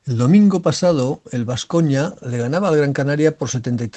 El domingo pasado, el Baskonia le ganaba al Gran Canaria por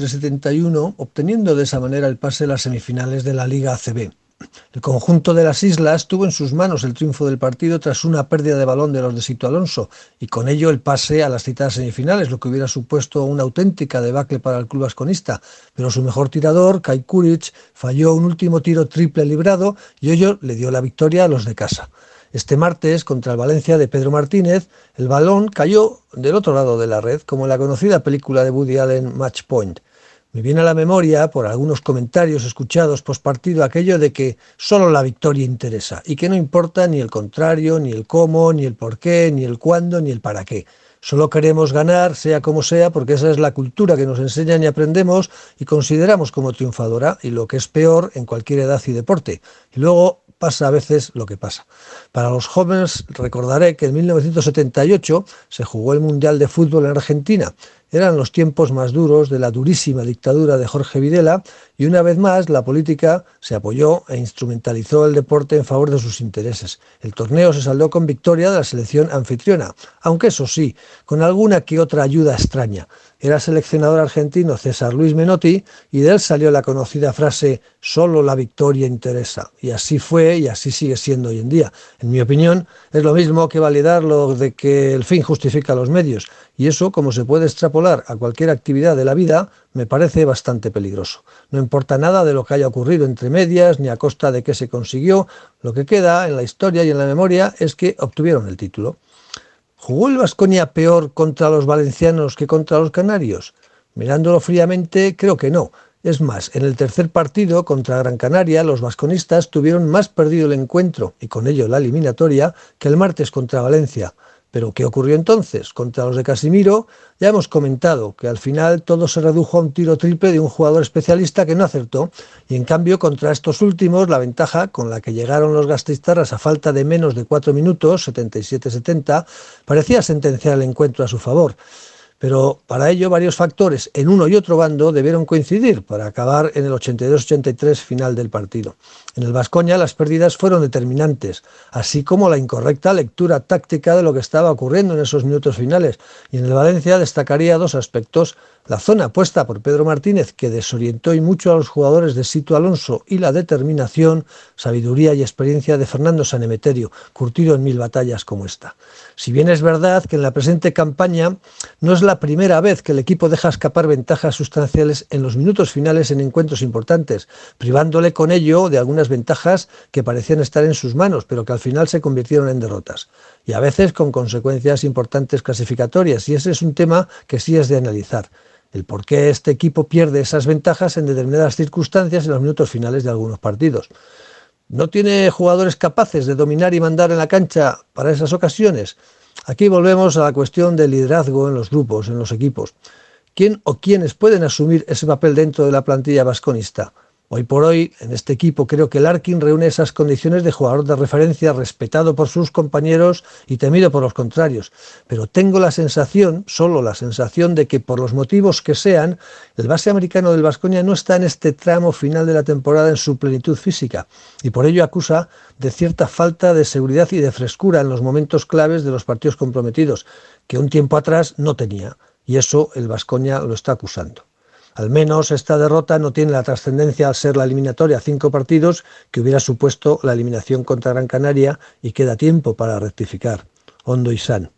73-71, obteniendo de esa manera el pase a las semifinales de la Liga ACB. El conjunto de las islas tuvo en sus manos el triunfo del partido tras una pérdida de balón de los de Sito Alonso y con ello el pase a las citadas semifinales, lo que hubiera supuesto una auténtica debacle para el club vasconista. Pero su mejor tirador, Kai Kuric, falló un último tiro triple librado y ello le dio la victoria a los de casa. Este martes, contra el Valencia de Pedro Martínez, el balón cayó del otro lado de la red, como en la conocida película de Woody Allen Match Point. Me viene a la memoria, por algunos comentarios escuchados postpartido, aquello de que solo la victoria interesa y que no importa ni el contrario, ni el cómo, ni el por qué, ni el cuándo, ni el para qué. Solo queremos ganar, sea como sea, porque esa es la cultura que nos enseñan y aprendemos y consideramos como triunfadora, y lo que es peor en cualquier edad y deporte. Y luego pasa a veces lo que pasa. Para los jóvenes recordaré que en 1978 se jugó el Mundial de Fútbol en Argentina. Eran los tiempos más duros de la durísima dictadura de Jorge Videla y una vez más la política se apoyó e instrumentalizó el deporte en favor de sus intereses. El torneo se saldó con victoria de la selección anfitriona, aunque eso sí, con alguna que otra ayuda extraña. Era seleccionador argentino César Luis Menotti y de él salió la conocida frase «solo la victoria interesa». Y así fue y así sigue siendo hoy en día. En mi opinión, es lo mismo que validar lo de que el fin justifica los medios. Y eso, como se puede extrapolar a cualquier actividad de la vida, me parece bastante peligroso. No importa nada de lo que haya ocurrido entre medias, ni a costa de qué se consiguió. Lo que queda en la historia y en la memoria es que obtuvieron el título. ¿Jugó el Baskonia peor contra los valencianos que contra los canarios? Mirándolo fríamente, creo que no. Es más, en el tercer partido contra Gran Canaria, los vasconistas tuvieron más perdido el encuentro, y con ello la eliminatoria, que el martes contra Valencia. Pero ¿qué ocurrió entonces? Contra los de Casimiro ya hemos comentado que al final todo se redujo a un tiro triple de un jugador especialista que no acertó, y en cambio contra estos últimos la ventaja con la que llegaron los gasteiztarras a falta de menos de 4 minutos, 77-70, parecía sentenciar el encuentro a su favor. Pero para ello varios factores en uno y otro bando debieron coincidir para acabar en el 82-83 final del partido. En el Baskonia las pérdidas fueron determinantes, así como la incorrecta lectura táctica de lo que estaba ocurriendo en esos minutos finales. Y en el Valencia destacaría dos aspectos: la zona puesta por Pedro Martínez, que desorientó y mucho a los jugadores de Sito Alonso, y la determinación, sabiduría y experiencia de Fernando San Emeterio, curtido en 1000 batallas como esta. Si bien es verdad que en la presente campaña no es la primera vez que el equipo deja escapar ventajas sustanciales en los minutos finales en encuentros importantes, privándole con ello de algunas ventajas que parecían estar en sus manos, pero que al final se convirtieron en derrotas. Y a veces con consecuencias importantes clasificatorias, y ese es un tema que sí es de analizar. El por qué este equipo pierde esas ventajas en determinadas circunstancias en los minutos finales de algunos partidos. ¿No tiene jugadores capaces de dominar y mandar en la cancha para esas ocasiones? Aquí volvemos a la cuestión del liderazgo en los grupos, en los equipos. ¿Quién o quiénes pueden asumir ese papel dentro de la plantilla vasconista? Hoy por hoy, en este equipo, creo que Larkin reúne esas condiciones de jugador de referencia, respetado por sus compañeros y temido por los contrarios. Pero tengo la sensación, solo la sensación, de que por los motivos que sean, el base americano del Baskonia no está en este tramo final de la temporada en su plenitud física, y por ello acusa de cierta falta de seguridad y de frescura en los momentos claves de los partidos comprometidos, que un tiempo atrás no tenía, y eso el Baskonia lo está acusando. Al menos esta derrota no tiene la trascendencia al ser la eliminatoria a 5 partidos que hubiera supuesto la eliminación contra Gran Canaria, y queda tiempo para rectificar. Hondo y San.